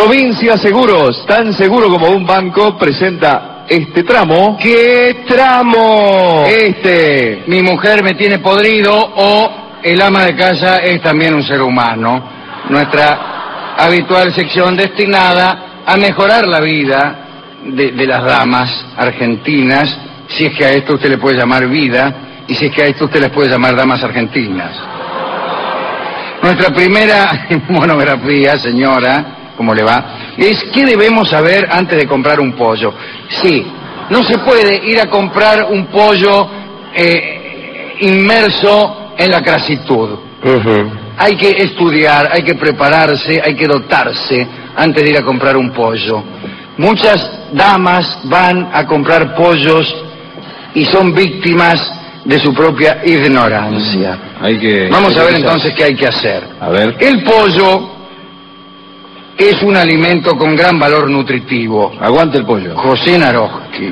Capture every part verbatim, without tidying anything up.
Provincia Seguros, tan seguro como un banco, presenta este tramo. ¿Qué tramo? Este. Mi mujer me tiene podrido o el ama de casa es también un ser humano. Nuestra habitual sección destinada a mejorar la vida de, de las damas argentinas, si es que a esto usted le puede llamar vida, y si es que a esto usted les puede llamar damas argentinas. Nuestra primera monografía, señora, ¿cómo le va? Es ¿qué debemos saber antes de comprar un pollo? Sí, no se puede ir a comprar un pollo eh, inmerso en la crasitud. Uh-huh. Hay que estudiar, hay que prepararse, hay que dotarse antes de ir a comprar un pollo. Muchas damas van a comprar pollos y son víctimas de su propia ignorancia. Hay que, Vamos hay a ver que entonces qué hay que hacer. A ver. El pollo es un alimento con gran valor nutritivo. Aguante el pollo. José Naroski.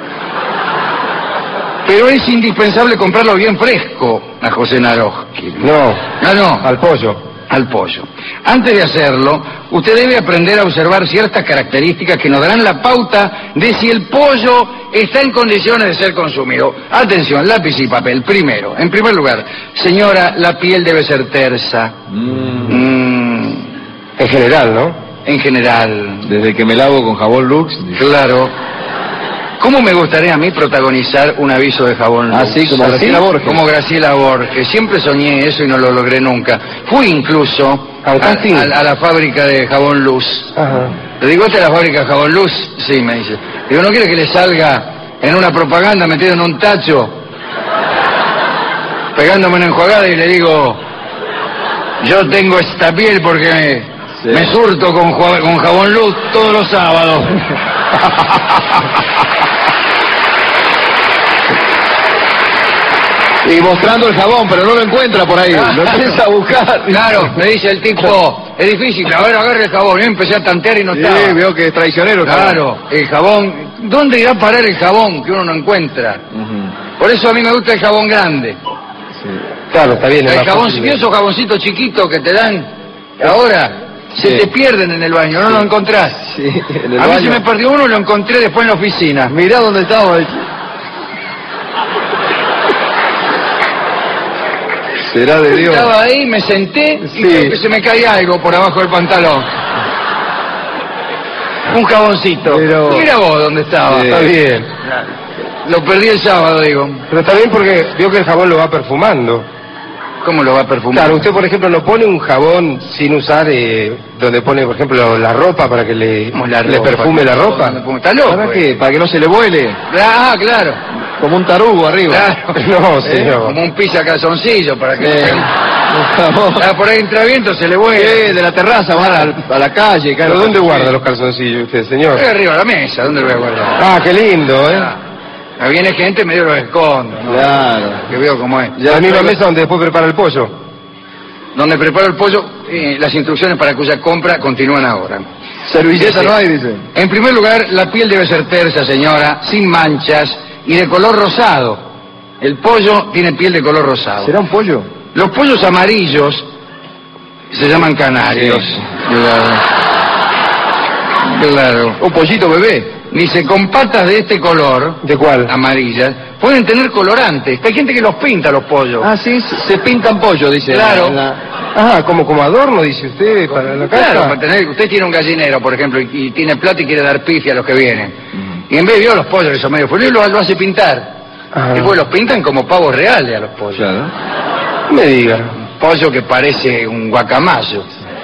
Pero es indispensable comprarlo bien fresco a José Naroski. No. Ah, no. Al pollo. Al pollo. Antes de hacerlo, usted debe aprender a observar ciertas características que nos darán la pauta de si el pollo está en condiciones de ser consumido. Atención, lápiz y papel. Primero, en primer lugar, señora, la piel debe ser tersa. Mm. Mm. En general, ¿no? En general. Desde que me lavo con jabón Lux. Claro. ¿Cómo me gustaría a mí protagonizar un aviso de jabón Lux? Así, como Graciela Borges. Como Graciela Borges. Siempre soñé eso y no lo logré nunca. Fui incluso a, a, a la fábrica de jabón Luz. Ajá. Le digo, ¿esta es la fábrica de jabón Luz? Sí, me dice. Digo, ¿no quiere que le salga en una propaganda metido en un tacho? Pegándome una enjuagada y le digo, yo tengo esta piel porque me, sí. me surto con, con jabón Luz todos los sábados. Y mostrando el jabón, pero no lo encuentra por ahí. Lo empieza a buscar. Claro, me dice el tipo, es difícil, a ver, agarre el jabón. Yo empecé a tantear y no sí, estaba. Sí, veo que es traicionero. Claro, el jabón. ¿Dónde irá a parar el jabón que uno no encuentra? Uh-huh. Por eso a mí me gusta el jabón grande. Sí. Claro, está bien. El jabón, si esos jaboncitos chiquitos que te dan ahora, sí. se te pierden en el baño, no sí. lo encontrás. Sí, en el a mí baño. se me perdió uno y lo encontré después en la oficina. Mirá dónde estaba. Será de Dios. Estaba ahí, me senté y sí. creo que se me caía algo por abajo del pantalón. Un jaboncito. Pero... Mira vos dónde estaba. Sí. Está bien. Lo perdí el sábado, digo. Pero está bien porque vio que el jabón lo va perfumando. ¿Cómo lo va perfumando? Claro, usted por ejemplo no pone un jabón sin usar eh, donde pone por ejemplo la ropa para que le, la le ropa, perfume la ropa. ¿Está loco? ¿Para qué? Para que no se le vuele. Ah, claro. Como un tarugo arriba. Claro. No, señor. Eh, como un pisa calzoncillo para que eh. se... ah, por ahí entra viento, se le vuelve. Eh, de la terraza van a, a la calle. Claro. ¿Pero dónde guarda los calzoncillos usted, señor? Ahí arriba de la mesa, ¿dónde lo voy a guardar? Ah, qué lindo, ¿eh? Ah. Viene gente medio los escondo, ¿no? Claro. Que veo cómo es. Ya la misma mesa donde después prepara el pollo. Donde preparo el pollo, eh, las instrucciones para cuya compra continúan ahora. Servilleta no hay, dice. En primer lugar, la piel debe ser tersa, señora, sin manchas y de color rosado. El pollo tiene piel de color rosado. ¿Será un pollo? Los pollos amarillos se llaman canarios. Sí. Claro. Claro. Un pollito bebé. Dice, con patas de este color... ¿De cuál? Amarillas. Pueden tener colorantes. Hay gente que los pinta, los pollos. Ah, sí, se pintan pollo, dice. Claro. La... Ah, como, como adorno, dice usted, para la casa. Claro, para tener... Usted tiene un gallinero, por ejemplo, y, y tiene plata y quiere dar pifia a los que vienen. Uh-huh. Y en vez de los pollos que son medio felices, lo, lo hace pintar. Uh-huh. Después los pintan como pavos reales a los pollos. Claro. No me diga. Un pollo que parece un guacamayo.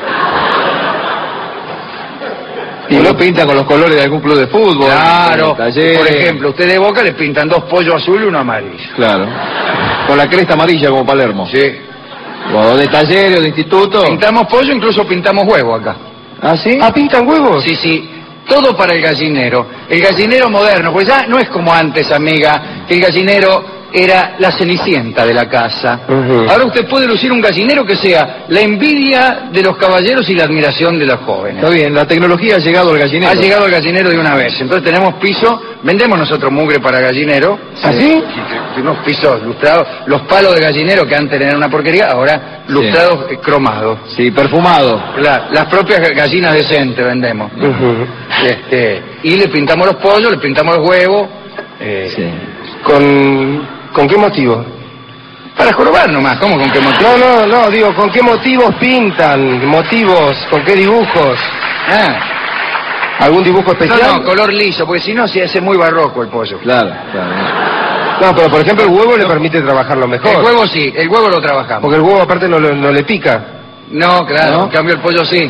Y lo pinta con los colores de algún club de fútbol. Claro. Por ejemplo, usted de Boca le pintan dos pollos azules y uno amarillo. Claro. Con la cresta amarilla como Palermo. Sí. O de talleres, de instituto. Pintamos pollo, incluso pintamos huevo acá. ¿Ah, sí? ¿Ah, pintan huevos? Sí, sí. Todo para el gallinero. El gallinero moderno, pues ya no es como antes, amiga, que el gallinero era la cenicienta de la casa. Uh-huh. Ahora usted puede lucir un gallinero que sea la envidia de los caballeros y la admiración de los jóvenes. Está bien, la tecnología ha llegado al gallinero. Ha llegado al gallinero de una vez. Entonces tenemos piso, vendemos nosotros mugre para gallinero. ¿Así? Sí, unos pisos lustrados. Los palos de gallinero que antes eran una porquería, ahora lustrados, sí. eh, cromados. Sí, perfumado. La, las propias gallinas decentes vendemos. Uh-huh. Este, y le pintamos los pollos, le pintamos los huevos. Eh, Sí. ¿Con, ¿Con qué motivo? Para jorobar nomás, ¿cómo con qué motivo? No, no, no, digo, ¿con qué motivos pintan? ¿Motivos? ¿Con qué dibujos? Ah. ¿Algún dibujo especial? No, no, color liso, porque si no se hace muy barroco el pollo. Claro, claro. No, pero por ejemplo el huevo le permite trabajarlo mejor. El huevo sí, el huevo lo trabajamos. Porque el huevo aparte no, no, no le pica. No, claro, ¿No? en cambio el pollo sí.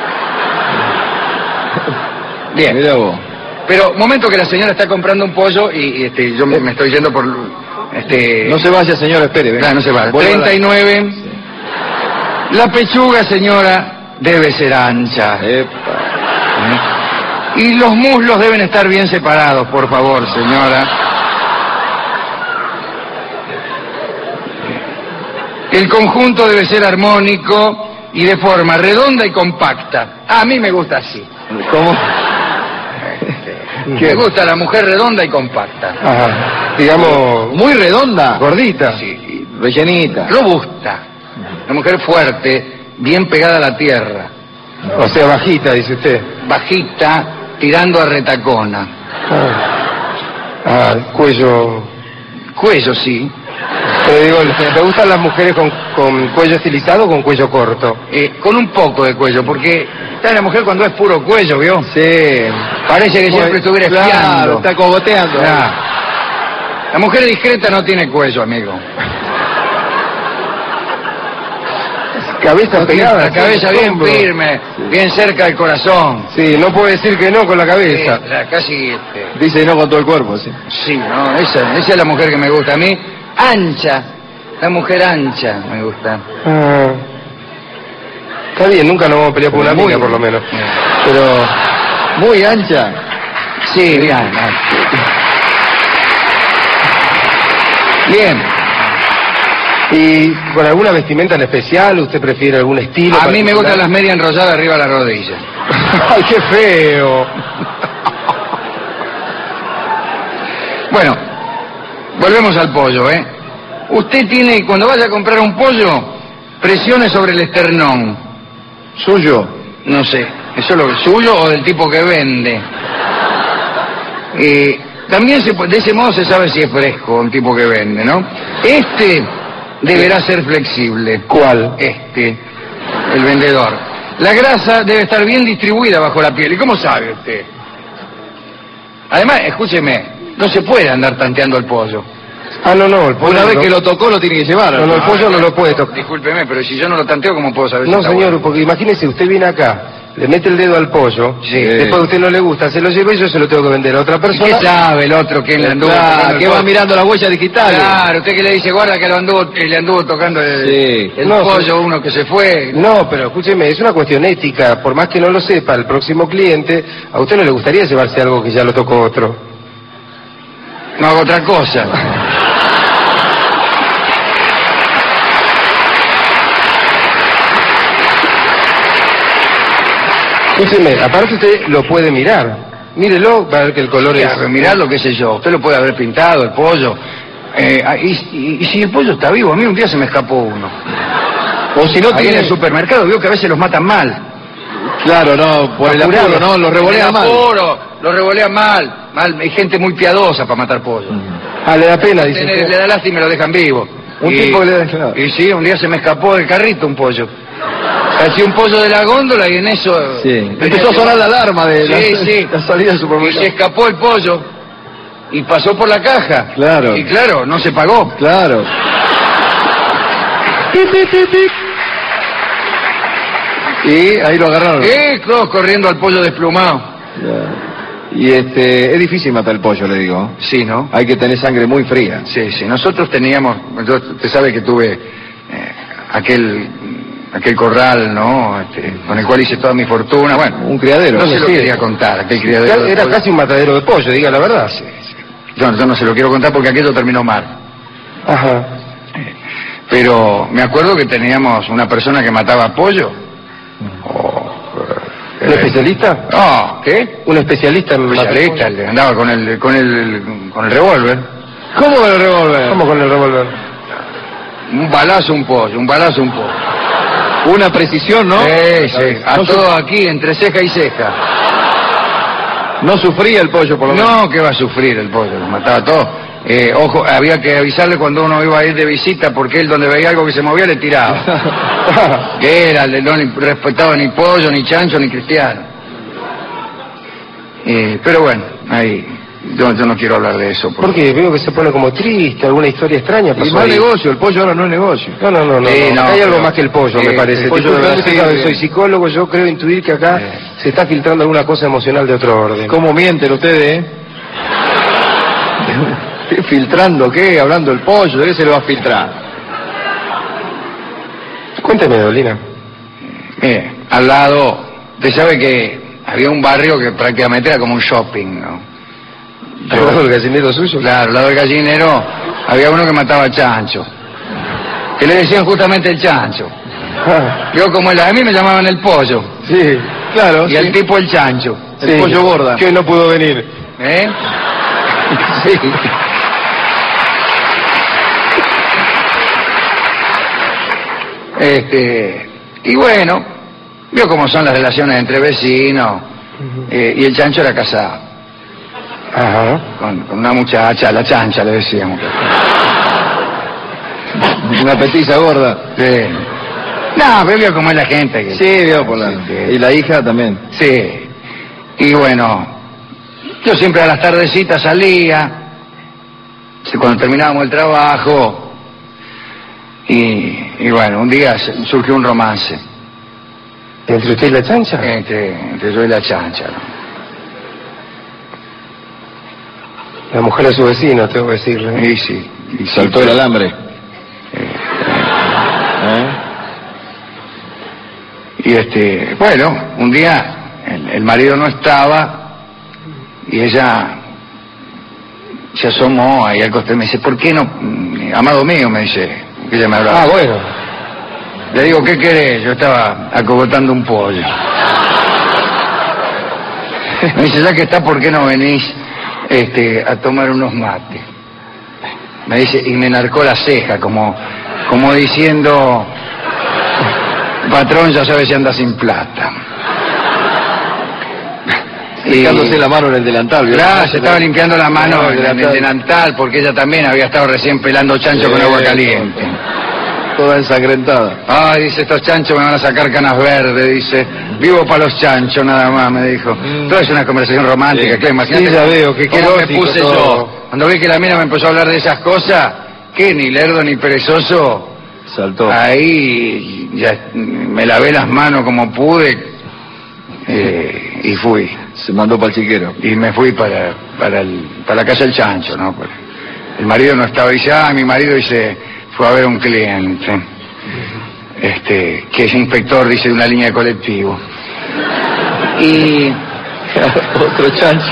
Bien. Mirá vos. Pero, momento que la señora está comprando un pollo y, y, este, yo me, me estoy yendo por... Este... No se vaya, señor, espere. venga. Claro, no se va. Vuelva a la- treinta y nueve. Sí. La pechuga, señora, debe ser ancha. Epa. Y los muslos deben estar bien separados, por favor, señora. El conjunto debe ser armónico y de forma redonda y compacta. A mí me gusta así. ¿Cómo? Me gusta la mujer redonda y compacta. Ajá. Digamos, Muy redonda. gordita. Sí, Rellenita. robusta. Una mujer fuerte, bien pegada a la tierra. O sea, bajita, dice usted. Bajita, tirando a retacona. Ah, ah cuello... Cuello, sí. Pero digo, ¿te gustan las mujeres con, con cuello estilizado o con cuello corto? Eh, con un poco de cuello, porque está la mujer cuando es puro cuello, ¿vio? Sí. Parece que siempre estuviera Claro, espiando. está cogoteando. Ah. La mujer discreta no tiene cuello, amigo. Cabeza pegada. La cabeza sí, bien hombro. firme, bien cerca del corazón. Sí, no puede decir que no con la cabeza. Eh, la- casi, este, Dice no con todo el cuerpo, sí. sí, no, esa, esa es la mujer que me gusta a mí. Ancha, la mujer ancha me gusta. Ah. Está bien, nunca nos vamos a pelear por una Muy amiga, bien. por lo menos. Pero muy ancha. Sí, bien. Bien. ¿Y con alguna vestimenta en especial? ¿Usted prefiere algún estilo? A mí me particular? gustan las medias enrolladas arriba de la rodilla. ¡Ay, qué feo! Bueno, volvemos al pollo, ¿eh? Usted tiene, cuando vaya a comprar un pollo, presione sobre el esternón. Suyo. No sé, ¿eso es lo suyo o del tipo que vende? Eh, también se, pu- de ese modo se sabe si es fresco un tipo que vende, ¿no? Este deberá ser flexible. ¿Cuál? Este, el vendedor. La grasa debe estar bien distribuida bajo la piel. ¿Y cómo sabe usted? Además, escúcheme, no se puede andar tanteando el pollo. Ah, no, no, el pollo... Una vez no. que lo tocó lo tiene que llevar. No, no, el pollo no lo puede tocar. Discúlpeme, pero si yo no lo tanteo, ¿cómo puedo saber si No, está señor, bueno? porque imagínese, usted viene acá, le mete el dedo al pollo, Sí. después a usted no le gusta, se lo lleva y yo se lo tengo que vender a otra ¿Y persona. qué sabe el otro que le anduvo Claro, tocando el que va pollo? mirando las huellas digitales. Claro, usted que le dice, guarda que lo anduvo, que le anduvo tocando el, Sí. el No, pollo, sí. uno que se fue. No, pero escúcheme, es una cuestión ética, por más que no lo sepa el próximo cliente, a usted no le gustaría llevarse algo que ya lo tocó otro. No hago otra cosa. Escúcheme, aparte usted lo puede mirar. Mírelo, va a ver que el color es... Claro, mirarlo, qué sé yo. Usted lo puede haber pintado, el pollo. Eh, ah, y, y- y si el pollo está vivo, a mí un día se me escapó uno. O si no Ahí en tiene... el supermercado, vio que a veces los matan mal. Claro, no, por el Apurado. apuro, no, lo revolea En el mal. apuro, lo revolean mal. mal. Hay gente muy piadosa para matar pollo. Ah, le da pena, dice Le, usted. le da lástima y lo dejan vivo. Un y, tipo que le da- claro. Y sí, un día se me escapó del carrito un pollo. Hacía un pollo de la góndola y en eso... Sí. venía Empezó a sonar la alarma de la, Sí, sí. la salida del Y supermercado. se escapó el pollo y pasó por la caja. Claro. Y claro, no se pagó. Claro. Pip, pip, pip, pip. Y ahí lo agarraron. Eh, todos corriendo al pollo desplumado. Ya. Y este, es difícil matar el pollo, le digo. Sí, ¿no? Hay que tener sangre muy fría. Sí, sí. Nosotros teníamos... yo- usted sabe que tuve eh, aquel aquel corral, ¿no? Este, con el cual hice toda mi fortuna. Bueno, Un criadero. no se lo sí. quería contar, aquel criadero. de Era pollo. casi un matadero de pollo, diga la verdad. Yo, yo no se lo quiero contar porque aquello terminó mal. Ajá. Pero me acuerdo que teníamos una persona que mataba pollo. Oh, ¿Un especialista? No, ¿qué? ¿Un especialista en Especialista, el que andaba con el con el con el revólver. ¿Cómo con el revólver? ¿Cómo con el revólver? Un balazo, un pollo, un balazo, un pollo. Una precisión, ¿no? Sí, sí. A No todo aquí, entre ceja y ceja. No sufría el pollo, por lo menos. No, que va a sufrir el pollo, lo mataba todo. Eh, ojo, había que avisarle cuando uno iba a ir de visita, porque él donde veía algo que se movía le tiraba. Que era, no respetaba ni pollo, ni chancho, ni cristiano. Eh, pero bueno, ahí, yo, yo no quiero hablar de eso. Porque... Porque veo que se pone como triste, alguna historia extraña pasó Y mal ahí. negocio, el pollo ahora no es negocio. No, no, no, no, Sí, no. no, hay algo pero- más que el pollo, sí, me parece. el pollo Disculpe, de usted verdad, sabe, sí, soy sí. psicólogo, yo creo intuir que acá Sí. se está filtrando alguna cosa emocional de otro orden. ¿Cómo mienten ustedes, eh? ¿Qué filtrando qué? Hablando del pollo, ¿de qué se le va a filtrar? Cuénteme, Dolina. Mire, al lado, usted sabe que había un barrio que prácticamente era como un shopping, ¿no? ¿Al lado del gallinero suyo? Claro, al lado del gallinero había uno que mataba chancho. Que le decían justamente el chancho. Ah, Yo como el, a mí me llamaban el pollo. sí, claro. Y sí. el tipo el chancho. El Sí, pollo gorda. Que no pudo venir. ¿Eh? Sí. Este, y bueno, vio cómo son las relaciones entre vecinos. eh, y el chancho era casado. Ajá. Con, con una muchacha, la chancha le decíamos. Una petiza gorda. Sí. No, pero vio cómo es la gente. Que, Sí, vio por la... Sí. Y la hija también. Sí. Y bueno, yo siempre a las tardecitas salía, sí, cuando terminábamos el trabajo, y, y bueno, un día se- surgió un romance ¿Entre usted y la chancha? entre, entre yo y la chancha, ¿no? La mujer de su vecino, tengo que decirle. Y sí. Y Saltó sí, el alambre. ¿Eh? Y este, bueno, un día el, el marido no estaba y ella se asomó ahí al costado y me dice, ¿por qué no, mm, amado mío? Me dice, que ella me hablaba. Ah, bueno. Le digo, ¿qué querés? Yo estaba acogotando un pollo. Me dice, ya que está, ¿por qué no venís este, a tomar unos mates? Me dice, y me narcó la ceja, como, como diciendo, patrón, ya sabes si anda sin plata. Limpiándose la mano en el delantal. ¿vio? Claro, se estaba limpiando la mano No, en el delantal. delantal, porque ella también había estado recién pelando chancho con Sí, agua caliente. Toda ensangrentada. Ay, dice, estos chanchos me van a sacar canas verdes, dice. Vivo para los chanchos nada más, me dijo. Mm. Todo es una conversación romántica, Sí. claro, imagínate. Sí, ya veo, que qué cómo me erótico puse todo. yo. Cuando vi que la mina me empezó a hablar de esas cosas, que ni lerdo ni perezoso, Saltó. ahí ya me lavé las manos como pude eh, y fui. Se mandó para el chiquero. Y me fui para, para, el, para la casa del chancho, ¿no? Pues, el marido no estaba, dice, ah, mi marido dice, fue a ver a un cliente, este, que es inspector, dice, de una línea de colectivo. Y, Otro chancho.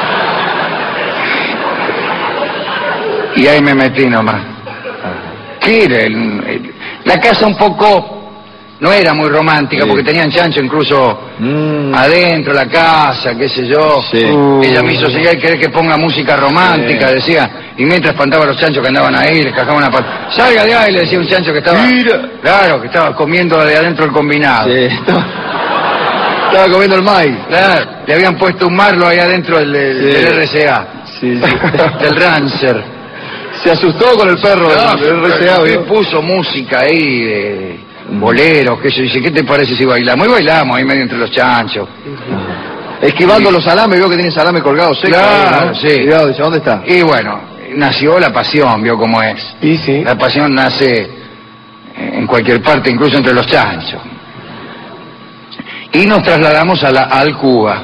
y ahí me metí nomás. ¿Qué era? El- el- la casa un poco, no era muy romántica, Sí. porque tenían chancho incluso Mm. adentro, la casa, qué sé yo. Sí. Uh. Ella me hizo señal querer que ponga música romántica, Sí. decía, y mientras espantaba a los chanchos que andaban ahí, les cajaba una pata. Salga de ahí, le decía un chancho que estaba. Mira. Claro, que estaba comiendo de adentro el combinado. Sí, estaba, estaba comiendo el maíz. Claro, le habían puesto un marlo ahí adentro del, del- Sí. del R C A, Sí, sí. del Rancer. Se asustó con el perro No, del, del R C A, y ¿vio? puso música ahí de boleros, que yo dice, ¿qué te parece si bailamos? Y bailamos ahí medio entre los chanchos. Esquivando los salames, vio que tiene salame colgado seco. Claro, ahí, ¿no? sí. Cuidado, dice, ¿dónde está? Y bueno, nació la pasión, vio cómo es. Y sí. La pasión nace en cualquier parte, incluso entre los chanchos. Y nos trasladamos a la alcuba.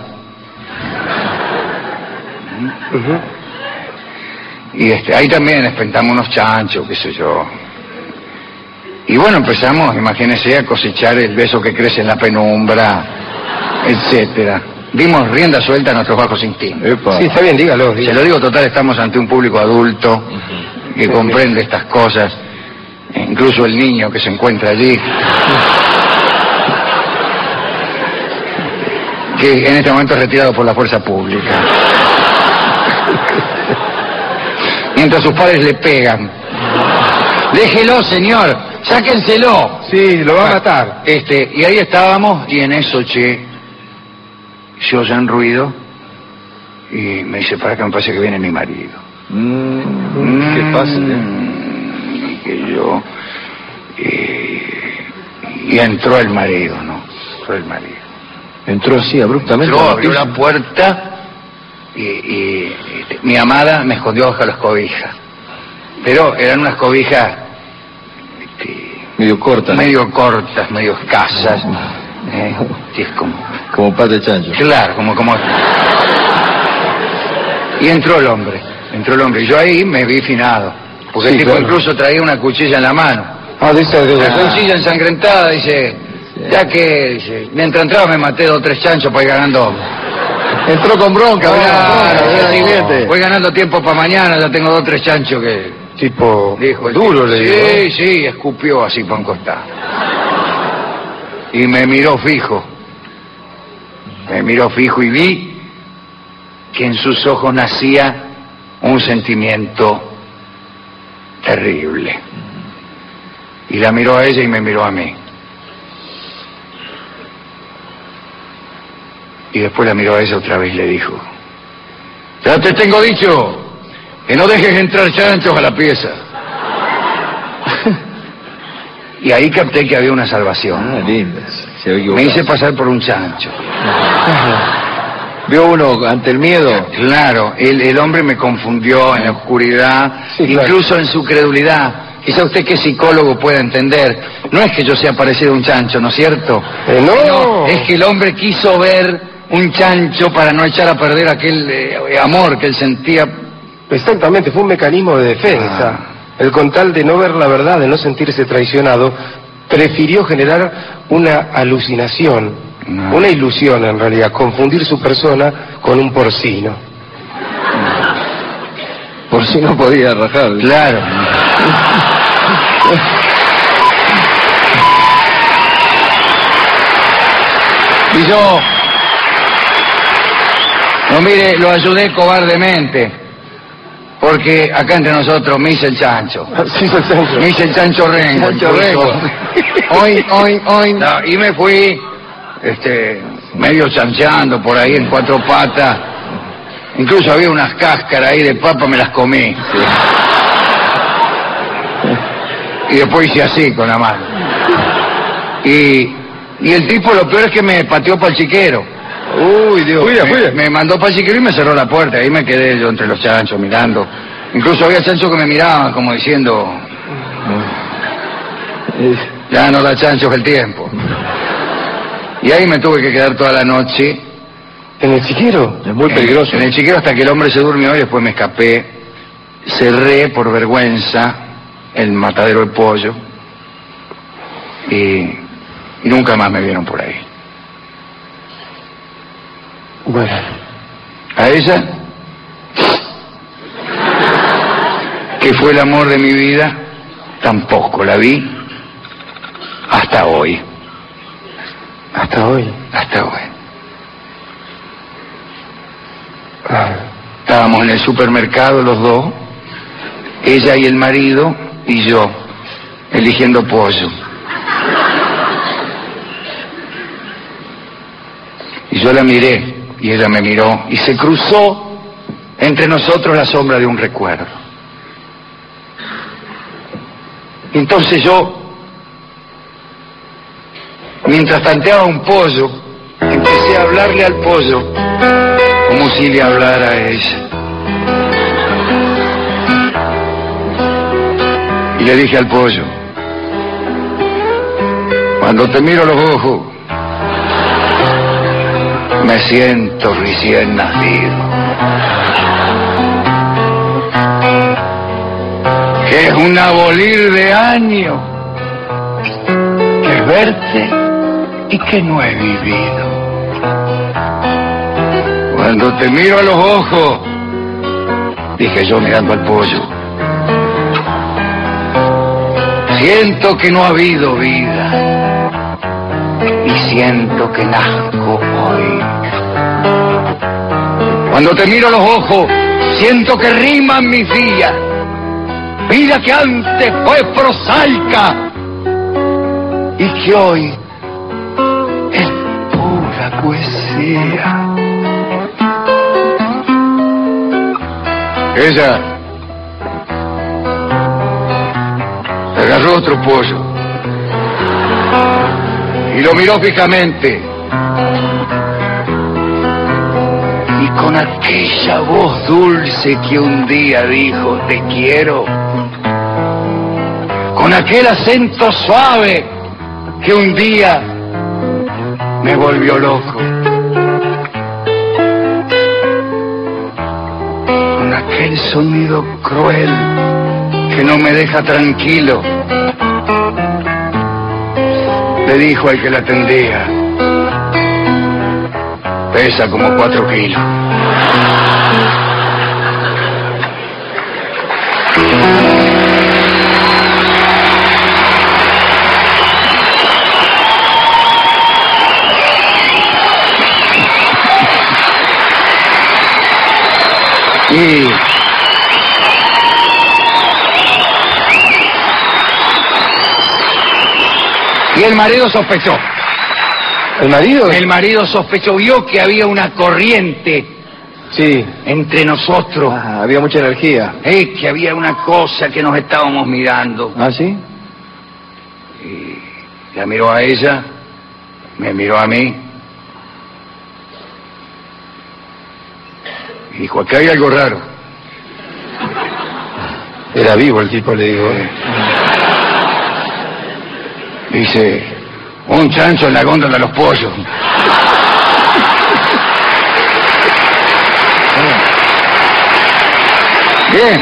Ujú. Y este, ahí también espentamos unos chanchos, qué sé yo. Y bueno, empezamos, imagínense, a cosechar el beso que crece en la penumbra, etcétera. Dimos rienda suelta a nuestros bajos instintos. Epa. Sí, está bien, dígalo. Se dígalo. lo digo, total, estamos ante un público adulto, que comprende estas cosas, incluso el niño que se encuentra allí, que en este momento es retirado por la fuerza pública. Mientras sus padres le pegan. Déjelo, señor, sáquenselo. Sí, lo va a matar. Este, y ahí estábamos, y en eso, che, se oyen ruido, y me dice, para que me parece que viene mi marido. Mm, ¿Qué pasa? Mm, y que yo... eh, y entró el marido, ¿no? Entró el marido. Entró así abruptamente. Entró, abrió la puerta, y, y, y mi amada me escondió bajo las cobijas. Pero eran unas cobijas... Este, medio cortas. Medio cortas, medio escasas. Eh, es como... Como pata de chancho. Claro, como... como... Y entró el hombre, entró el hombre. Y yo ahí me vi finado. Porque Sí, el tipo claro. incluso traía una cuchilla en la mano. Ah, de esa de Una ah. cuchilla ensangrentada, dice... Ya que, dice, mientras entraba me maté dos o tres chanchos para ir ganando... Entró con bronca, Claro, ¿verdad? digo, Siguiente. voy ganando tiempo para mañana, ya tengo dos o tres chanchos que... Tipo Dijo el duro, tipo. le digo. Sí, sí, escupió así para un costado. Y me miró fijo. Me miró fijo y vi que en sus ojos nacía un sentimiento terrible. Y la miró a ella y me miró a mí. Y después la miró a ella otra vez y le dijo, ya te tengo dicho que no dejes entrar chanchos a la pieza. Y ahí capté que había una salvación. Ah, linda. Se había Me equivocado. hice pasar por un chancho. Vio uno ante el miedo. Claro, el, el hombre me confundió en la oscuridad, Sí, claro. incluso en su credulidad. Quizá usted que es psicólogo pueda entender. No es que yo sea parecido a un chancho, ¿no es cierto? Eh, no. Sino es que el hombre quiso ver un chancho para no echar a perder aquel eh, amor que él sentía. Exactamente, fue un mecanismo de defensa. Ah. El con tal de no ver la verdad, de no sentirse traicionado, prefirió generar una alucinación, No. una ilusión en realidad, confundir su persona con un porcino. Por si no podía rajar. Claro. Y yo, no mire, lo ayudé cobardemente, porque acá entre nosotros me hice el chancho. Así es el centro. Me hice el chancho rengo. Chancho incluso. rengo. Hoy, hoy, hoy. No, y me fui, este, medio chancheando por ahí en cuatro patas. Incluso había unas cáscaras ahí de papa, me las comí. Y después hice así con la mano. Y, y el tipo, lo peor es que me pateó para el chiquero. Uy, Dios. me, me mandó para el chiquero y me cerró la puerta. Ahí me quedé yo entre los chanchos mirando. Incluso había chanchos que me miraban como diciendo, ya no da chanchos el tiempo. Y ahí me tuve que quedar toda la noche. ¿En el chiquero? Es muy En- peligroso. En el chiquero hasta que el hombre se durmió y después me escapé. Cerré por vergüenza el matadero de pollo. Y, y nunca más me vieron por ahí. Bueno, A ella, que fue el amor de mi vida, tampoco la vi hasta hoy. hasta hoy. Hasta hoy. Ah, Estábamos en el supermercado los dos, ella y el marido, y yo, eligiendo pollo. Y yo la miré, y ella me miró, y se cruzó entre nosotros la sombra de un recuerdo. Y entonces yo, mientras tanteaba un pollo, empecé a hablarle al pollo como si le hablara a ella. Y le dije al pollo, cuando te miro los ojos, me siento recién nacido. Que es un abolir de años, que es verte y que no he vivido. Cuando te miro a los ojos, dije yo mirando al pollo, Siento que no ha habido vida y siento que nazco hoy. Cuando te miro a los ojos, siento que riman mis días. Vida que antes fue prosaica y que hoy es pura poesía. Ella agarró otro pollo y lo miró fijamente, y con aquella voz dulce que un día dijo te quiero, con aquel acento suave que un día me volvió loco, con aquel sonido cruel que no me deja tranquilo, le dijo al que la atendía, pesa como cuatro kilos. Y Y el marido sospechó. ¿El marido? El marido sospechó, vio que había una corriente. Sí. Entre nosotros. Ah, había mucha energía. Eh, que había una cosa que nos estábamos mirando. ¿Ah, sí? Y la miró a ella, me miró a mí. Y dijo, acá hay algo raro. Era vivo el tipo, le digo. Dice, un chancho en la góndola de los pollos. Bien.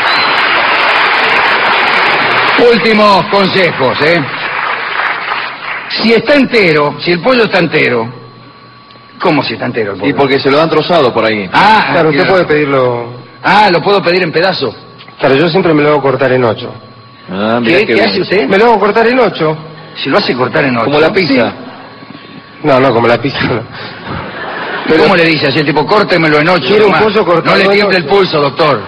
Últimos consejos, ¿eh? Si está entero, si el pollo está entero, ¿cómo si está entero el pollo? Y porque se lo han trozado por ahí. Ah, Claro, usted claro. puede pedirlo. Ah, lo puedo pedir en pedazos. Claro, yo siempre me lo hago cortar en ocho. Ah, mirá ¿Qué, qué ¿qué bien. hace usted? ¿Me lo hago cortar en ocho? Si lo hace cortar en ocho. Como la pizza. No, no, como la pizza. no. Pero ¿cómo le dice así? Tipo, córtemelo en ocho. Quiero un nomás. pollo cortado No le en tiemble el ocho. pulso, doctor.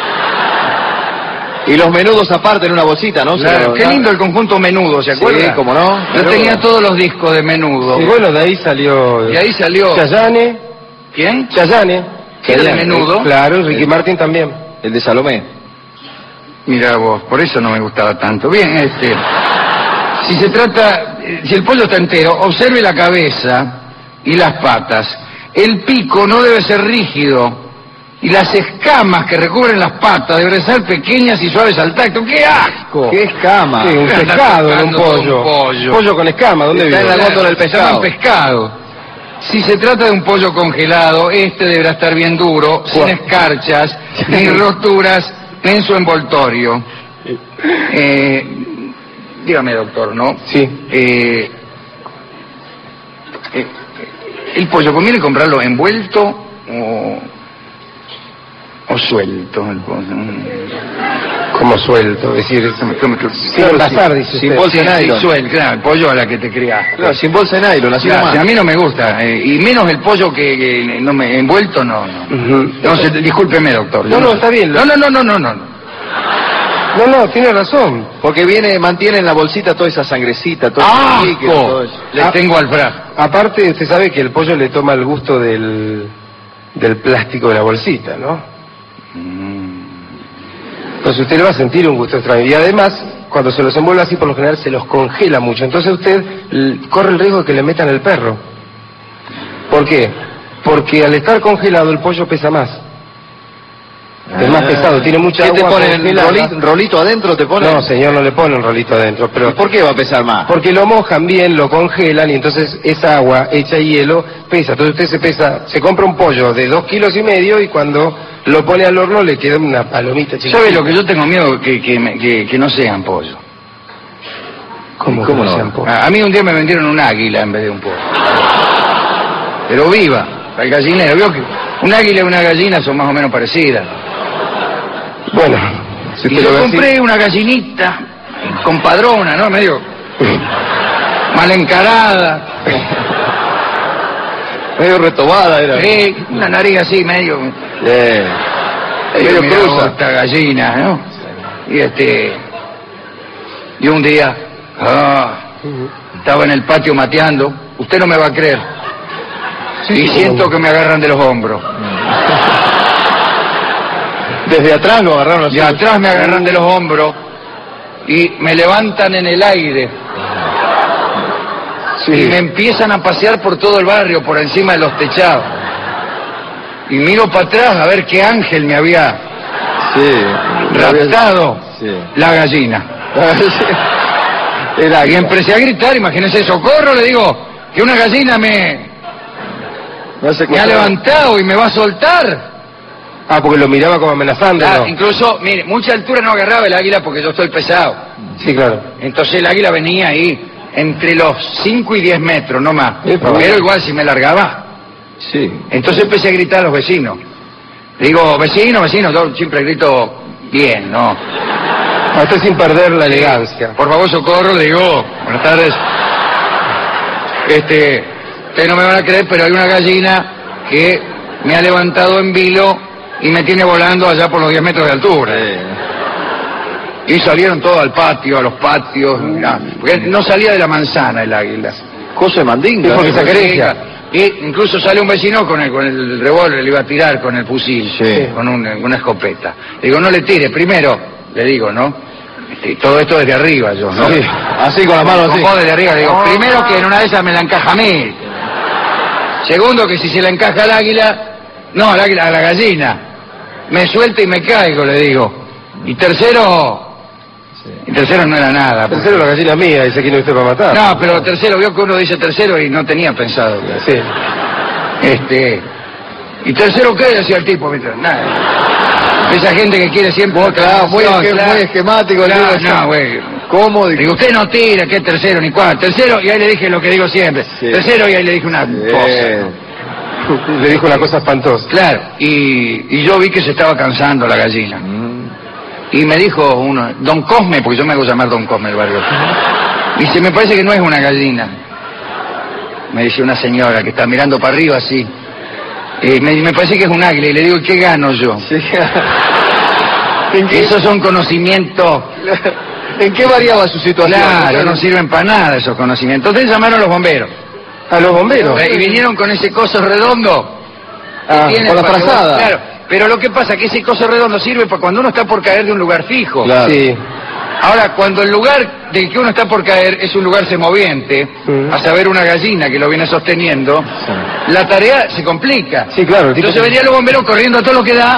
Y los menudos aparte en una bolsita, ¿no? Se Claro, lo- qué lindo el conjunto Menudo, ¿se acuerda? Sí, cómo no. Yo Pero- tenía todos los discos de Menudo. Y bueno, de ahí salió. Y ahí salió... Chayane. ¿Quién? Chayane. ¿Que era de Menudo? Claro, Ricky Martin también. El de Salomé. Mira vos, por eso no me gustaba tanto. Bien, este... Si se trata... eh, Si el pollo está entero, observe la cabeza y las patas. El pico no debe ser rígido. Y las escamas que recubren las patas deben ser pequeñas y suaves al tacto. ¡Qué asco! ¡Qué escama! Sí, un Anda pescado en un tocando todo pollo. un pollo. Pollo con escama, ¿dónde Está vive? en la góndola del Se llaman pescado. pescado. Si se trata de un pollo congelado, este deberá estar bien duro, sin escarchas, ni roturas en su envoltorio. Eh, dígame, doctor, ¿no? Sí. Eh, eh, ¿El pollo conviene comprarlo envuelto o, o suelto? El pollo? Como suelto, es decir, Come- come- sin envasar, dice sin usted. bolsa Sí, de sí, nylon. suelto, claro, el pollo a la que te criaste. Claro, sin bolsa de nylon, así Claro, nomás. a mí no me gusta, eh, y menos el pollo que, que no me envuelto, no, no. Ujú. No, se- discúlpeme, doctor. yo No, no, sé. está bien. No, no, no, no, no, no. No, no, tiene razón. Porque viene, mantiene en la bolsita toda esa sangrecita, todo ese líquido, todo ¡Asco! eso. Le Ah. tengo al frasco. Aparte, usted sabe que el pollo le toma el gusto del, del plástico de la bolsita, ¿no? Entonces usted le va a sentir un gusto extraño. Y además, cuando se los envuelve así, por lo general se los congela mucho. Entonces usted l- corre el riesgo de que le metan el perro. ¿Por qué? Porque al estar congelado el pollo pesa más. Es más Ah. pesado, tiene mucha ¿Qué te agua ponen? congelada. Rolito, rolito adentro te ponen? No, señor, no le pone un rolito adentro. ¿Pero Pero por qué va a pesar más? porque lo mojan bien, lo congelan y entonces esa agua hecha hielo pesa. Entonces usted se pesa, se compra un pollo de dos kilos y medio y cuando lo pone al horno le queda una palomita chiquita. ¿Sabe lo que yo tengo miedo? Que, que, me- que, que no sean pollo. ¿Cómo, ¿Cómo que no? sean pollo? A, a mí un día me vendieron un águila en vez de un pollo. Pero viva, el gallinero. Vio que un águila y una gallina son más o menos parecidas. Bueno, si Y usted yo lo ve así- compré una gallinita compadrona, ¿no? Medio mal encarada. Medio retobada era. Sí, una nariz así, medio... Eh, medio Mira, cruza. esta gallina, ¿no? Y este... Y un día... ah, estaba en el patio mateando. Usted no me va a creer. Y siento que me agarran de los hombros. Desde atrás lo agarraron así. De atrás me agarran de los hombros y me levantan en el aire. Sí. Y me empiezan a pasear por todo el barrio, por encima de los techados. Y miro para atrás a ver qué ángel me había Sí. raptado. Sí. La gallina. Era Y empecé a gritar, imagínense, socorro, le digo, que una gallina me, no sé me ha levantado y me va a soltar. Ah, porque lo miraba como amenazando, Ah, ¿no? incluso, mire, mucha altura no agarraba el águila porque yo estoy pesado. Sí, claro. Entonces el águila venía ahí entre los cinco y diez metros, no más. Epa. Pero igual si me largaba. Sí. Entonces empecé a gritar a los vecinos. Digo, vecino, vecino, yo siempre grito bien, ¿no? Hasta sin perder la elegancia. Por favor, socorro, le digo, buenas tardes. Este, ustedes no me van a creer, pero hay una gallina que me ha levantado en vilo y me tiene volando allá por los diez metros de altura. Y salieron todos al patio, a los patios, mirá, porque no salía de la manzana el águila. Cosa de mandinga. Sí, porque ¿no? se acaricia. Y incluso sale un vecino con el, con el revólver, le iba a tirar con el fusil, Sí. con un- una escopeta. Le digo, no le tire, primero, le digo, ¿no? Este, todo esto desde arriba yo, ¿no? Sí. Así con la mano Con así. vos desde arriba, le digo, primero que en una de esas me la encaja a mí. Segundo que si se la encaja al águila, no, al águila, a la gallina, me suelta y me caigo, le digo. Y tercero, y tercero no era nada. porque- Tercero, la gallina mía, dice que no usted para matar. No, pero tercero, vio que uno dice tercero y no tenía pensado. Sí. Este, y tercero, ¿qué decía el tipo? Mientras, nada. Esa gente que quiere siempre... Claro, muy, No, esque- claro. muy esquemático. el Claro, libro. no, güey. ¿Cómo? Digo, usted no tira, que tercero ni cuarto. Tercero, y ahí le dije lo que digo siempre. Sí. Tercero, y ahí le dije una cosa. Eh, Le dijo una cosa espantosa. Claro, y, y yo vi que se estaba cansando la gallina. Y me dijo uno, Don Cosme, porque yo me hago llamar Don Cosme el barrio. Dice, me parece que no es una gallina. Me dice una señora que está mirando para arriba así. Y me, me parece que es un águila. Y le digo, ¿qué gano yo? sí. ¿En, qué, Esos son conocimientos. ¿En qué variaba su situación? Claro, no sirven para nada esos conocimientos. Entonces llamaron los bomberos. A los bomberos. Eh, Y vinieron con ese coso redondo. Ah, Tiene con la para que vos- frazada. Claro, pero lo que pasa es que ese coso redondo sirve para cuando uno está por caer de un lugar fijo. Claro. Sí. Ahora, cuando el lugar del que uno está por caer es un lugar semoviente, Mm. a saber una gallina que lo viene sosteniendo, la tarea se complica. Sí, claro. el tipo- Entonces venían los bomberos corriendo a todo lo que da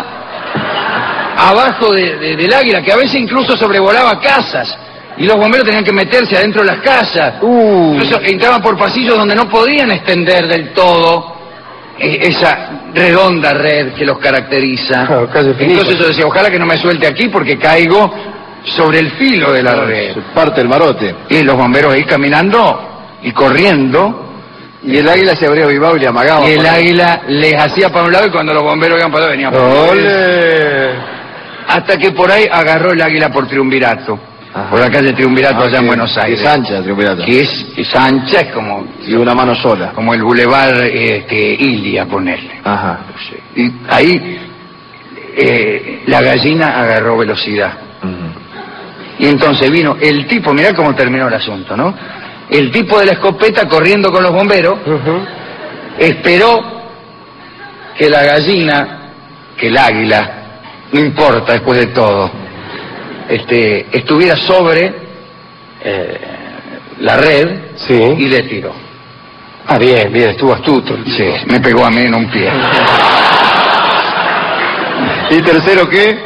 abajo de- de- del águila, que a veces incluso sobrevolaba casas. Y los bomberos tenían que meterse adentro de las casas. Uh, Incluso entraban por pasillos donde no podían extender del todo eh, esa redonda red que los caracteriza. Claro, calle finita. Entonces yo decía, ojalá que no me suelte aquí porque caigo sobre el filo de la red. Parte del marote. Y los bomberos ahí caminando y corriendo, Y el águila se habría avivado y le amagaba. y el por ahí. águila les hacía para un lado y cuando los bomberos iban para otro venían para otro. ¡Ole! Hasta que por ahí agarró el águila por Triunvirato, Ajá. por la calle Triunvirato Ah, allá en que- Buenos Aires. que es ancha, Triunvirato. Que es, es ancha, es como, Y una mano sola. como el bulevar este, Ilia, ponerle. Ajá. Y ahí eh, la gallina agarró velocidad. Y entonces vino el tipo, mirá cómo terminó el asunto, ¿no? El tipo de la escopeta corriendo con los bomberos, Ujú. esperó que la gallina, que el águila, no importa después de todo, este, estuviera sobre eh, la red Sí. y le tiró. Ah, bien, bien, estuvo astuto. el Sí, tipo. me pegó a mí en un pie. ¿Y tercero qué?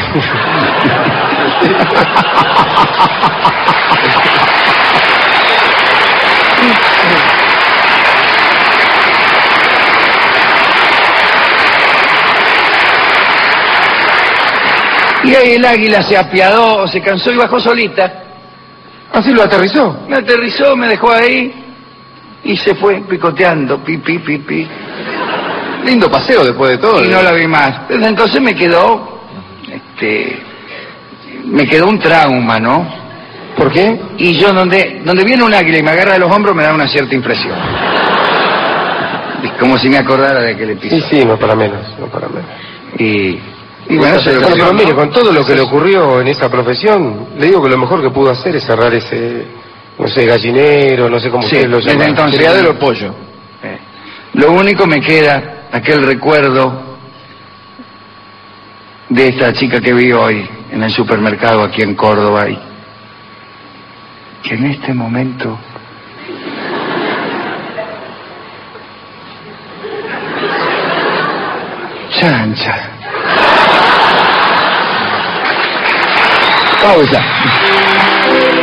Y ahí el águila se apiadó, se cansó y bajó solita. Así lo aterrizó. Me aterrizó, me dejó ahí y se fue picoteando, pi, pi, pi, pi. Lindo paseo después de todo. Y no la vi más. Desde entonces me quedó, este, me quedó un trauma, ¿no? ¿Por qué? Y yo donde, donde viene un águila y me agarra de los hombros me da una cierta impresión. Es como si me acordara de aquel episodio. Sí, sí, no para menos, no para menos. Y, y bueno, eso es lo Bueno, que pero yo, mire, ¿no? con todo lo que le ocurrió en esa profesión, le digo que lo mejor que pudo hacer es cerrar ese, no sé, gallinero, no sé cómo Sí, ustedes lo desde llaman. entonces. Criadero pollo. Eh, Lo único me queda aquel recuerdo de esta chica que vi hoy en el supermercado aquí en Córdoba y que en este momento chancha. Pausa.